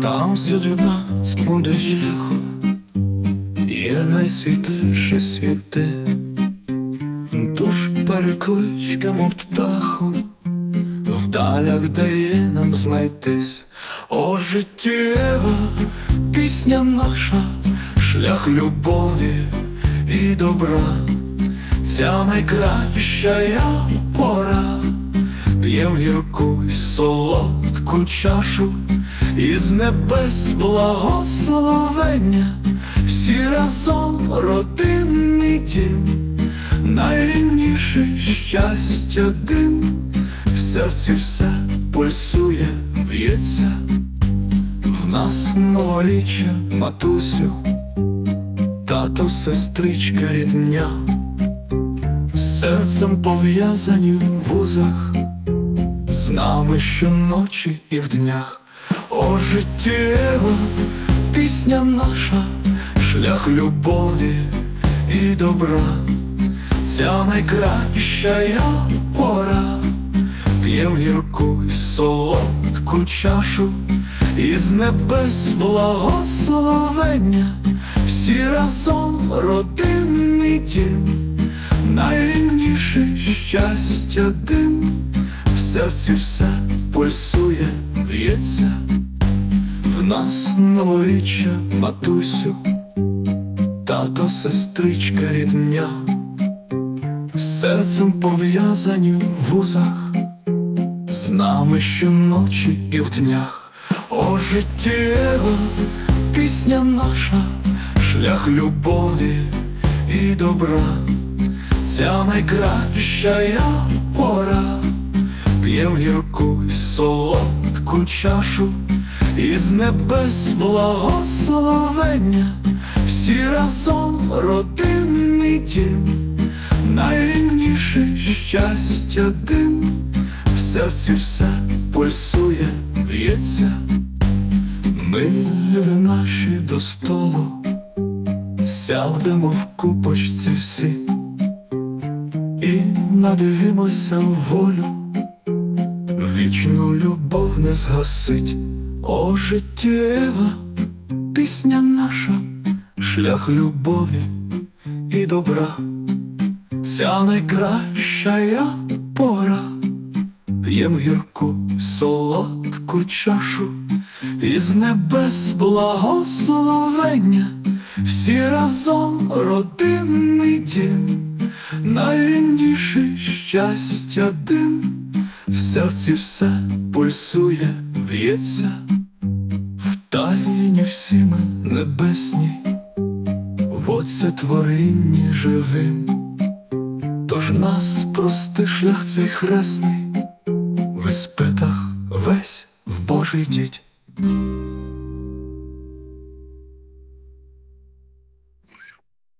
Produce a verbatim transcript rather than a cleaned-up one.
Там серед юнацькому дежіху є найсвітліше світи, тож перекличка, мов птаху, в далях дає нам знайтись. О, життєва пісня наша, шлях любові і добра, ця найкраща я пора. П'єм гірку й солодку чашу, із небес благословення, всі разом родинний дім, найрідніший щастя дим, в серці все пульсує, в'ється. В нас новоріччя, матусю, тато, сестричка, рідня, серцем пов'язані в вузах, з нами щоночі і в днях. О, життєва пісня наша, шлях любові і добра, ця найкраща я пора. П'єм гірку й солодку чашу, із небес благословення, всі разом родинний дім, найрідніший щастя дим, в серці все пульсує, в'ється. В нас новоріччя, матусю, тато, сестричка, рідня, серцем пов'язані в вузах, з нами щоночі і в днях. О, життєва пісня наша, шлях любові і добра, ця найкраща я пора. П'єм гірку й солодку чашу, із небес благословення, всі разом родинний дім, найрідніший щастя дим, в серці все пульсує, в'ється. Ми, люди наші, до столу сядемо в купочці всі і надивімося в волю, вічну любов не згасить. О, життєва пісня наша, шлях любові і добра, ця найкраща я пора. П'єм гірку солодку чашу, із небес благословення, всі разом родинний дім, найрідніший щастя дим, в серці все пульсує, в'ється. В тайні всі ми небесні, в Отця творінні живим, тож нас прости шлях цей хресний, в іспитах весь в Божий діть.